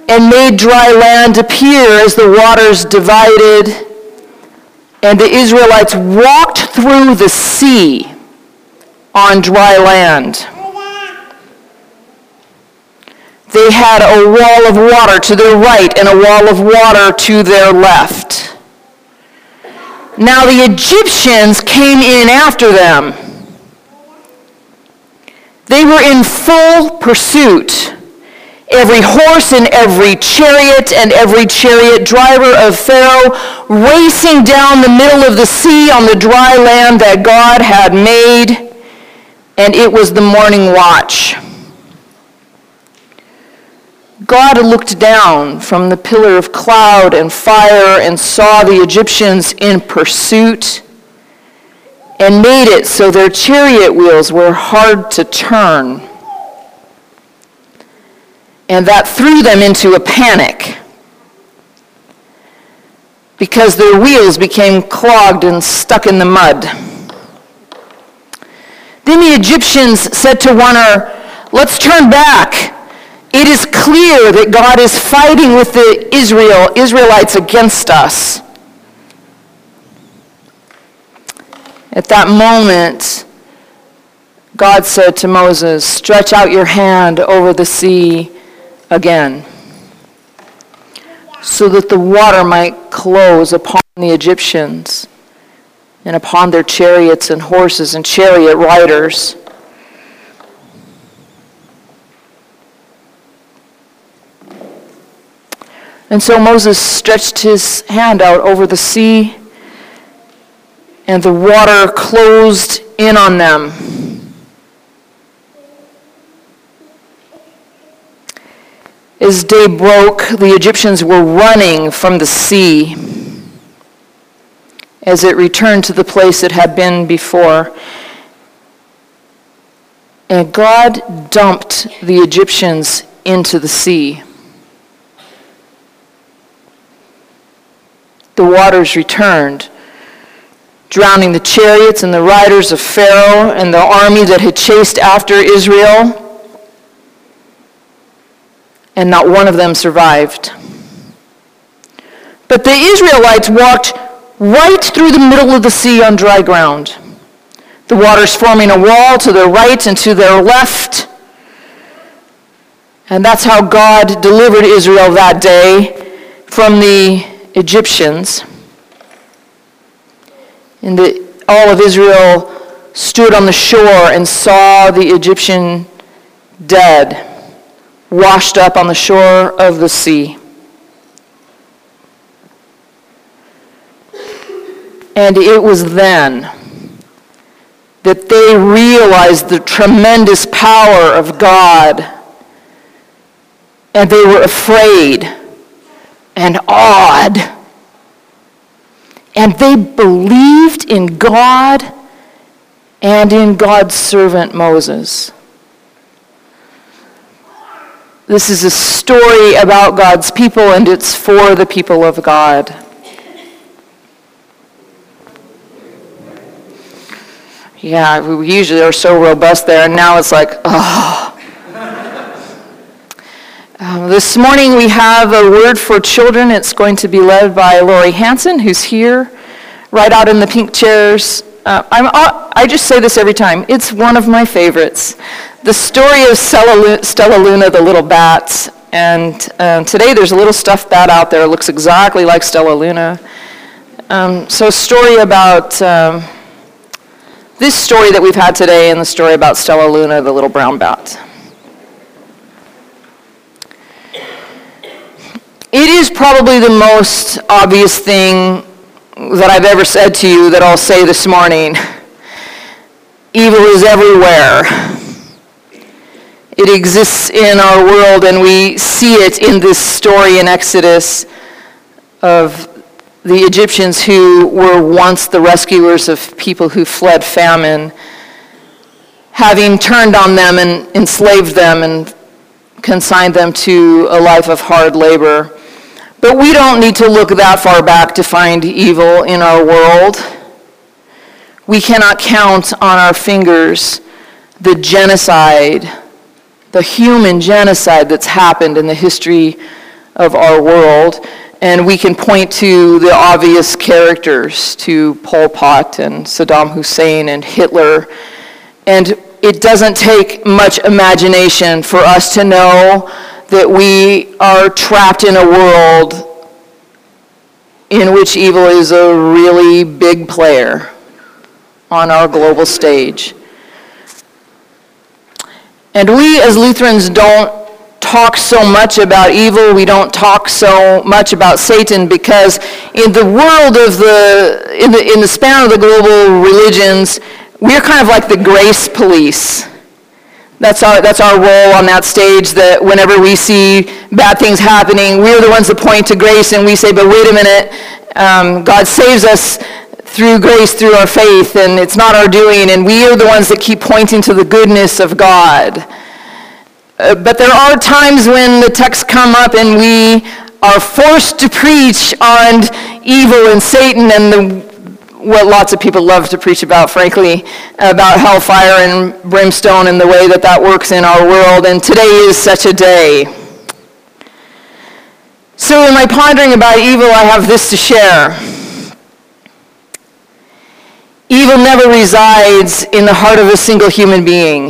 and made dry land appear as the waters divided, and the Israelites walked through the sea on dry land. They had a wall of water to their right and a wall of water to their left. Now the Egyptians came in after them. They were in full pursuit. Every horse and every chariot and every chariot driver of Pharaoh racing down the middle of the sea on the dry land that God had made, and it was the morning watch. God looked down from the pillar of cloud and fire and saw the Egyptians in pursuit and made it so their chariot wheels were hard to turn. And that threw them into a panic because their wheels became clogged and stuck in the mud. Then the Egyptians said to one another, "Let's turn back. It is clear that God is fighting with the Israelites against us." At that moment, God said to Moses, "Stretch out your hand over the sea again, so that the water might close upon the Egyptians and upon their chariots and horses and chariot riders." And so Moses stretched his hand out over the sea, and the water closed in on them. As day broke, the Egyptians were running from the sea as it returned to the place it had been before. And God dumped the Egyptians into the sea. The waters returned, drowning the chariots and the riders of Pharaoh and the army that had chased after Israel, and not one of them survived. But the Israelites walked right through the middle of the sea on dry ground, the waters forming a wall to their right and to their left. And that's how God delivered Israel that day from the Egyptians. And all of Israel stood on the shore and saw the Egyptian dead, washed up on the shore of the sea. And it was then that they realized the tremendous power of God, and they were afraid and awed. And they believed in God and in God's servant Moses. This is a story about God's people, and it's for the people of God. Yeah, we usually are so robust there, and now it's like, oh. This morning we have a word for children. It's going to be led by Lori Hansen, who's here, right out in the pink chairs. I just say this every time. It's one of my favorites. The story of Stella Luna, the little bat. And today there's a little stuffed bat out there. It looks exactly like Stella Luna. So a story about this story that we've had today and the story about Stella Luna, the little brown bat. It is probably the most obvious thing that I've ever said to you that I'll say this morning. Evil is everywhere. It exists in our world, and we see it in this story in Exodus of the Egyptians who were once the rescuers of people who fled famine, having turned on them and enslaved them and consigned them to a life of hard labor. But we don't need to look that far back to find evil in our world. We cannot count on our fingers the genocide, the human genocide that's happened in the history of our world. And we can point to the obvious characters, to Pol Pot and Saddam Hussein and Hitler. And it doesn't take much imagination for us to know that we are trapped in a world in which evil is a really big player on our global stage. And we as Lutherans don't talk so much about evil, we don't talk so much about Satan, because in the world of in the span of the global religions, we're kind of like the grace police. That's our role on that stage, that whenever we see bad things happening, we're the ones that point to grace and we say, but wait a minute, God saves us through grace, through our faith, and it's not our doing, and we are the ones that keep pointing to the goodness of God. But there are times when the texts come up and we are forced to preach on evil and Satan and what lots of people love to preach about, frankly, about hellfire and brimstone and the way that that works in our world. And today is such a day. So in my pondering about evil, I have this to share. Evil never resides in the heart of a single human being.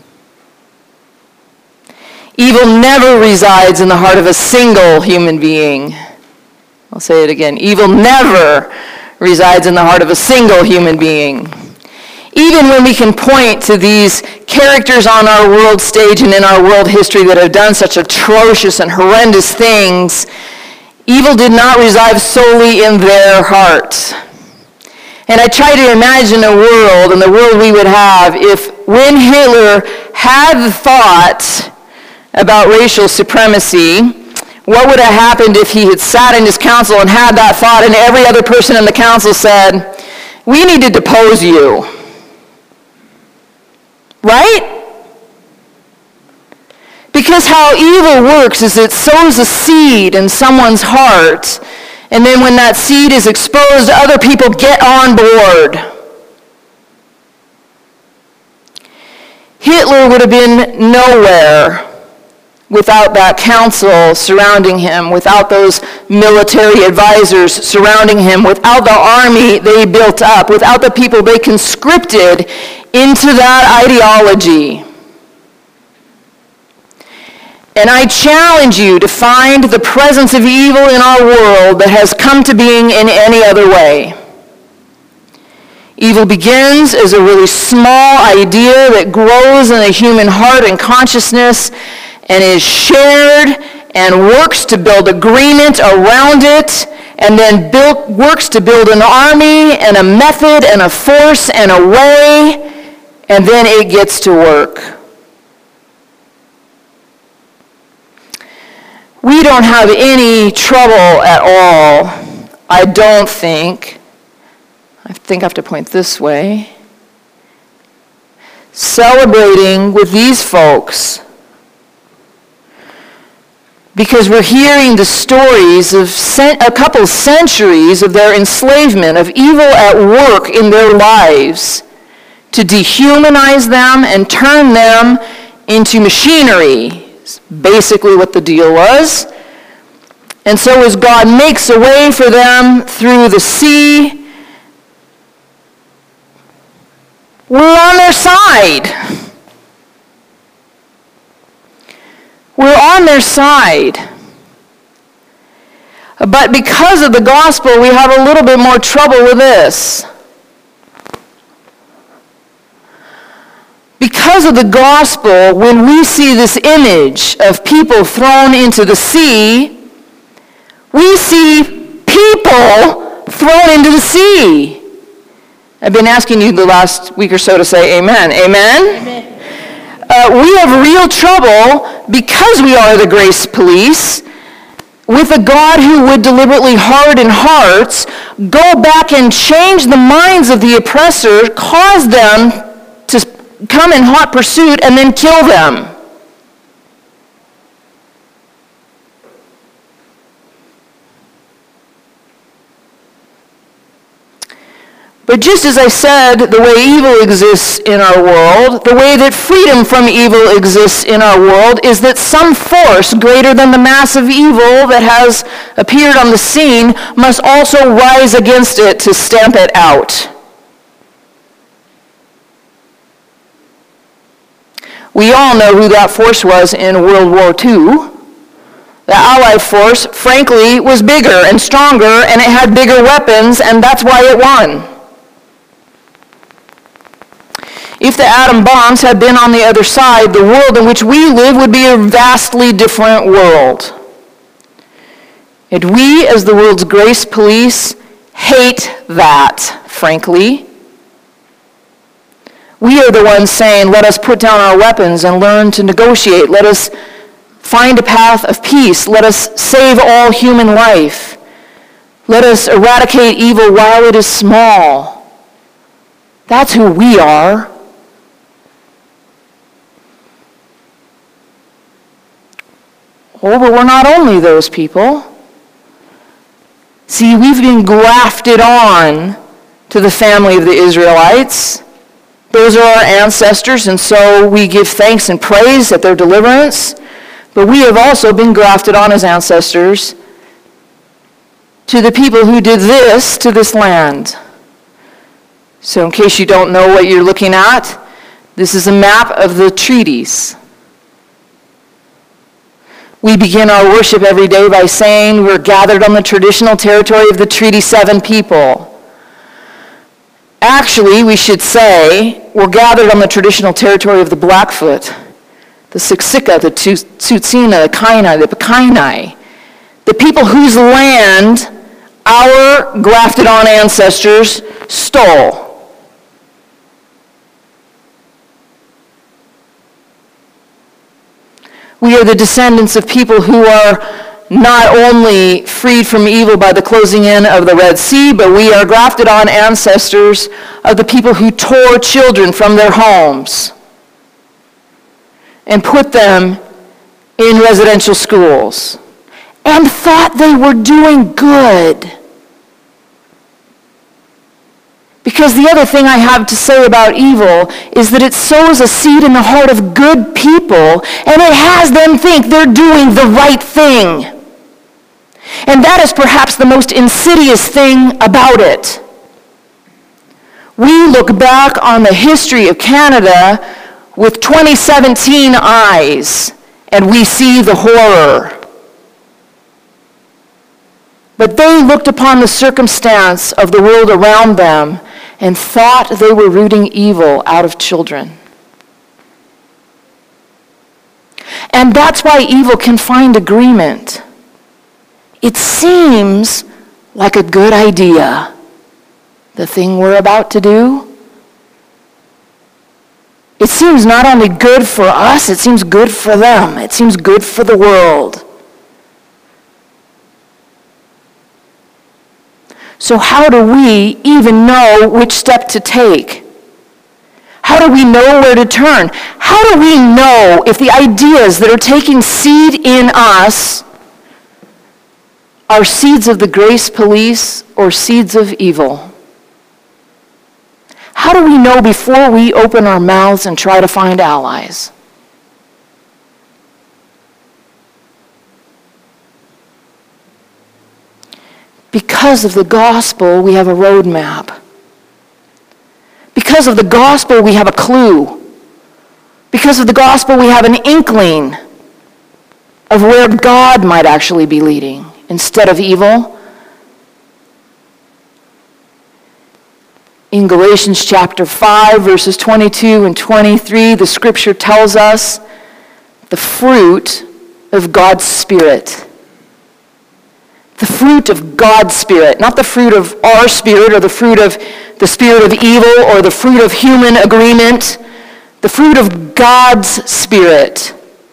Evil never resides in the heart of a single human being. I'll say it again. Evil never resides in the heart of a single human being. Even when we can point to these characters on our world stage and in our world history that have done such atrocious and horrendous things, evil did not reside solely in their hearts. And I try to imagine a world, and the world we would have, if when Hitler had the thought about racial supremacy, what would have happened if he had sat in his council and had that thought and every other person in the council said, we need to depose you. Right? Because how evil works is it sows a seed in someone's heart, and then when that seed is exposed, other people get on board. Hitler would have been nowhere without that council surrounding him, without those military advisors surrounding him, without the army they built up, without the people they conscripted into that ideology. And I challenge you to find the presence of evil in our world that has come to being in any other way. Evil begins as a really small idea that grows in the human heart and consciousness and is shared and works to build agreement around it, and then works to build an army and a method and a force and a way, and then it gets to work. We don't have any trouble at all, I don't think. I think I have to point this way. Celebrating with these folks, because we're hearing the stories of a couple centuries of their enslavement, of evil at work in their lives to dehumanize them and turn them into machinery. Basically what the deal was. And so as God makes a way for them through the sea, we're on their side. We're on their side. But because of the gospel, we have a little bit more trouble with this. Because of the gospel, when we see this image of people thrown into the sea, we see people thrown into the sea. I've been asking you the last week or so to say amen. Amen? Amen. We have real trouble, because we are the grace police, with a God who would deliberately harden hearts, go back and change the minds of the oppressor, cause them to come in hot pursuit, and then kill them. But just as I said, the way evil exists in our world, the way that freedom from evil exists in our world is that some force greater than the massive evil that has appeared on the scene must also rise against it to stamp it out. We all know who that force was in World War II. The Allied force, frankly, was bigger and stronger, and it had bigger weapons, and that's why it won. If the atom bombs had been on the other side, the world in which we live would be a vastly different world. And we, as the world's grace police, hate that, frankly. We are the ones saying, let us put down our weapons and learn to negotiate. Let us find a path of peace. Let us save all human life. Let us eradicate evil while it is small. That's who we are. Oh, but we're not only those people. See, we've been grafted on to the family of the Israelites. Those are our ancestors, and so we give thanks and praise at their deliverance. But we have also been grafted on as ancestors to the people who did this to this land. So in case you don't know what you're looking at, this is a map of the treaties. We begin our worship every day by saying we're gathered on the traditional territory of the Treaty 7 people. Actually, we should say we're gathered on the traditional territory of the Blackfoot, the Siksika, the Tsuut'ina, the Kainai, the Pekainai, the people whose land our grafted-on ancestors stole. We are the descendants of people who are not only freed from evil by the closing in of the Red Sea, but we are grafted on ancestors of the people who tore children from their homes and put them in residential schools and thought they were doing good. Because the other thing I have to say about evil is that it sows a seed in the heart of good people, and it has them think they're doing the right thing. And that is perhaps the most insidious thing about it. We look back on the history of Canada with 2017 eyes, and we see the horror. But they looked upon the circumstance of the world around them and thought they were rooting evil out of children. And that's why evil can find agreement. It seems like a good idea, the thing we're about to do. It seems not only good for us, it seems good for them. It seems good for the world. So how do we even know which step to take? How do we know where to turn? How do we know if the ideas that are taking seed in us are seeds of the grace police or seeds of evil? How do we know before we open our mouths and try to find allies? Because of the gospel, we have a roadmap. Because of the gospel, we have a clue. Because of the gospel, we have an inkling of where God might actually be leading instead of evil. In Galatians chapter 5, verses 22 and 23, the scripture tells us the fruit of God's Spirit. The fruit of God's Spirit, not the fruit of our spirit or the fruit of the spirit of evil or the fruit of human agreement. The fruit of God's Spirit.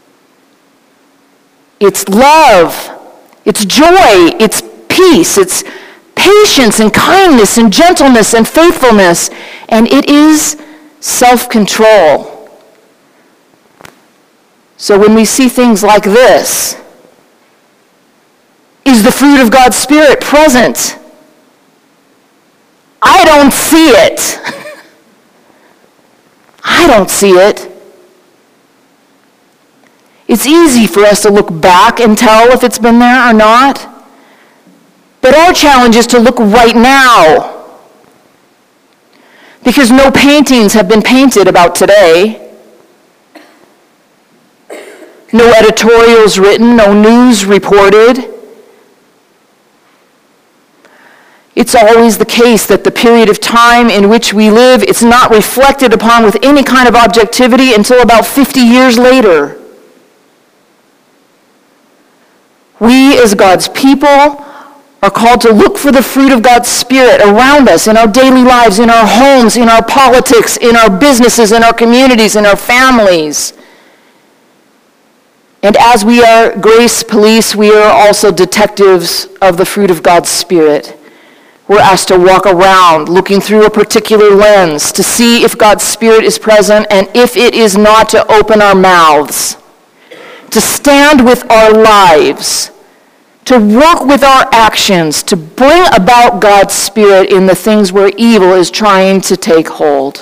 It's love, it's joy, it's peace, it's patience and kindness and gentleness and faithfulness, and it is self-control. So when we see things like this, is the fruit of God's Spirit present? I don't see it. I don't see it. It's easy for us to look back and tell if it's been there or not. But our challenge is to look right now. Because no paintings have been painted about today. No editorials written, no news reported. It's always the case that the period of time in which we live, it's not reflected upon with any kind of objectivity until about 50 years later. We, as God's people, are called to look for the fruit of God's Spirit around us, in our daily lives, in our homes, in our politics, in our businesses, in our communities, in our families. And as we are grace police, we are also detectives of the fruit of God's Spirit. We're asked to walk around looking through a particular lens to see if God's Spirit is present, and if it is not, to open our mouths, to stand with our lives, to work with our actions, to bring about God's Spirit in the things where evil is trying to take hold.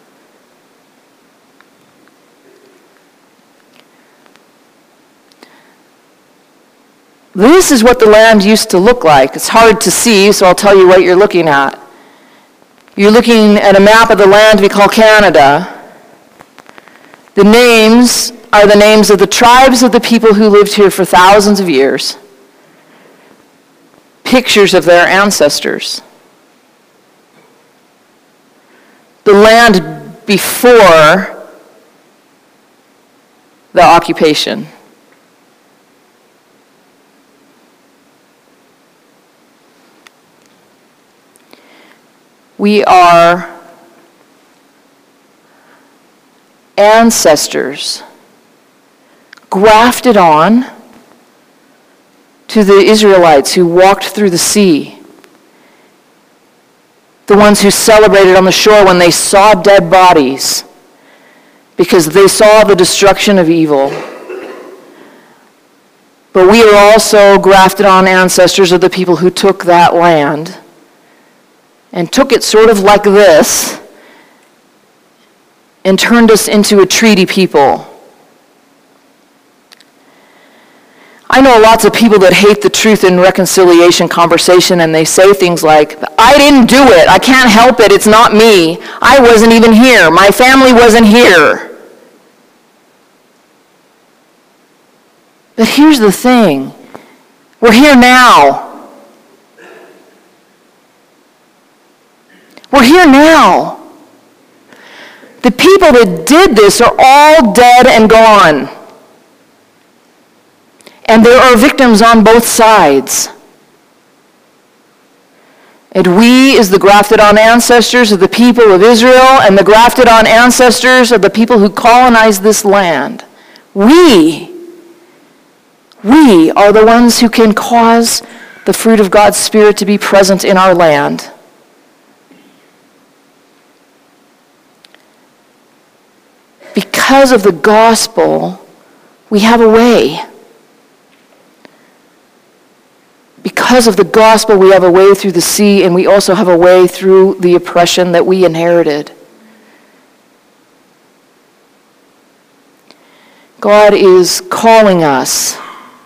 This is what the land used to look like. It's hard to see, so I'll tell you what you're looking at. You're looking at a map of the land we call Canada. The names are the names of the tribes of the people who lived here for thousands of years. Pictures of their ancestors. The land before the occupation. We are ancestors grafted on to the Israelites who walked through the sea. The ones who celebrated on the shore when they saw dead bodies because they saw the destruction of evil. But we are also grafted on ancestors of the people who took that land and took it sort of like this and turned us into a treaty people. I know lots of people that hate the truth and reconciliation conversation, and they say things like, I didn't do it, I can't help it, it's not me, I wasn't even here, my family wasn't here. But here's the thing, we're here now. We're here now. The people that did this are all dead and gone. And there are victims on both sides. And we, as the grafted-on ancestors of the people of Israel and the grafted-on ancestors of the people who colonized this land, we are the ones who can cause the fruit of God's Spirit to be present in our land. Because of the gospel, we have a way. Because of the gospel, we have a way through the sea, and we also have a way through the oppression that we inherited. God is calling us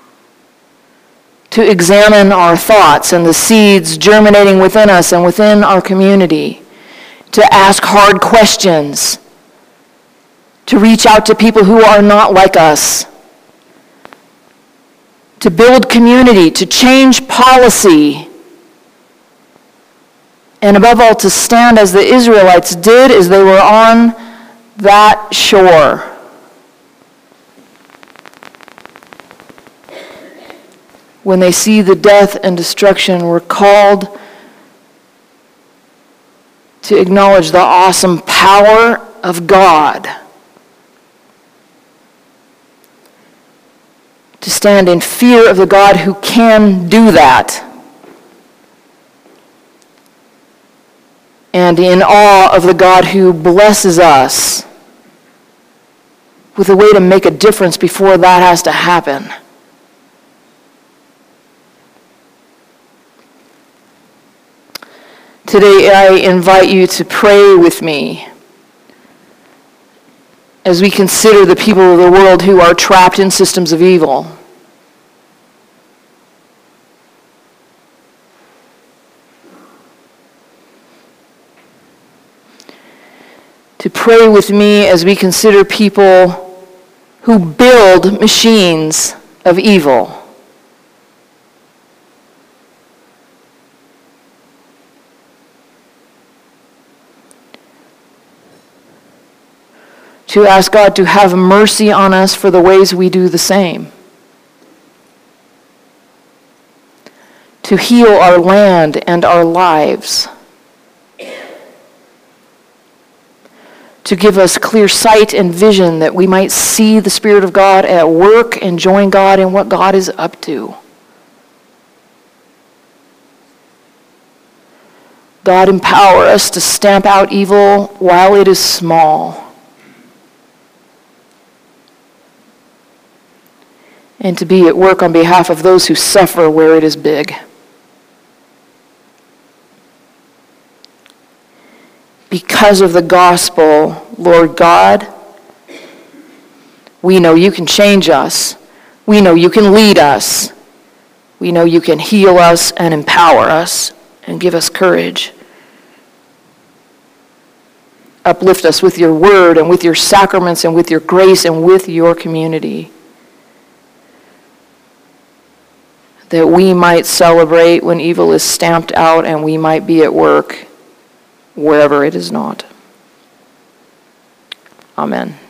to examine our thoughts and the seeds germinating within us and within our community, to ask hard questions, to reach out to people who are not like us, to build community, to change policy, and above all, to stand as the Israelites did as they were on that shore. When they see the death and destruction, we're called to acknowledge the awesome power of God. To stand in fear of the God who can do that. And in awe of the God who blesses us with a way to make a difference before that has to happen. Today I invite you to pray with me as we consider the people of the world who are trapped in systems of evil. To pray with me as we consider people who build machines of evil. To ask God to have mercy on us for the ways we do the same. To heal our land and our lives. To give us clear sight and vision that we might see the Spirit of God at work and join God in what God is up to. God, empower us to stamp out evil while it is small. And to be at work on behalf of those who suffer where it is big. Because of the gospel, Lord God, we know you can change us. We know you can lead us. We know you can heal us and empower us and give us courage. Uplift us with your word and with your sacraments and with your grace and with your community. That we might celebrate when evil is stamped out and we might be at work wherever it is not. Amen.